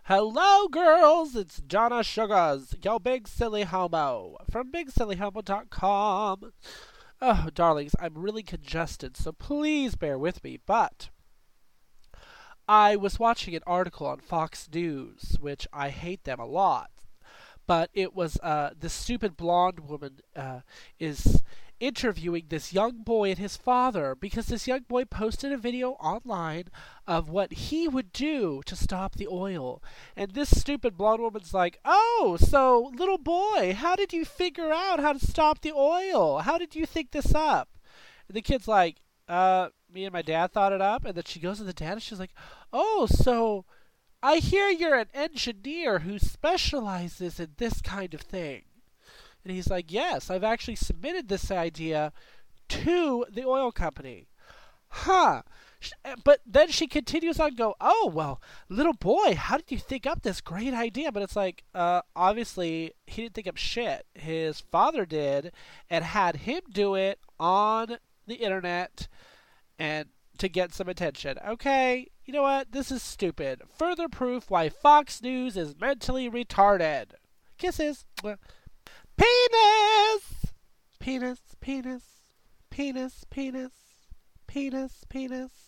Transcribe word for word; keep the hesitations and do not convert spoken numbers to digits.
Hello, girls! It's Donna Sugars, yo big silly homo, from big silly homo dot com. Oh, darlings, I'm really congested, so please bear with me, but I was watching an article on Fox News, which I hate them a lot, but it was uh, this stupid blonde woman uh, is interviewing this young boy and his father because this young boy posted a video online of what he would do to stop the oil. And this stupid blonde woman's like, "Oh, so little boy, how did you figure out how to stop the oil? How did you think this up?" And the kid's like, uh, me and my dad thought it up. And then she goes to the dad and she's like, "Oh, so I hear you're an engineer who specializes in this kind of thing." And he's like, "Yes, I've actually submitted this idea to the oil company." Huh. But then she continues on, go, "Oh, well, little boy, how did you think up this great idea?" But it's like, uh, obviously, he didn't think up shit. His father did, and had him do it on the internet and to get some attention. Okay, you know what? This is stupid. Further proof why Fox News is mentally retarded. Kisses. Penis! Penis, penis, penis, penis, penis, penis.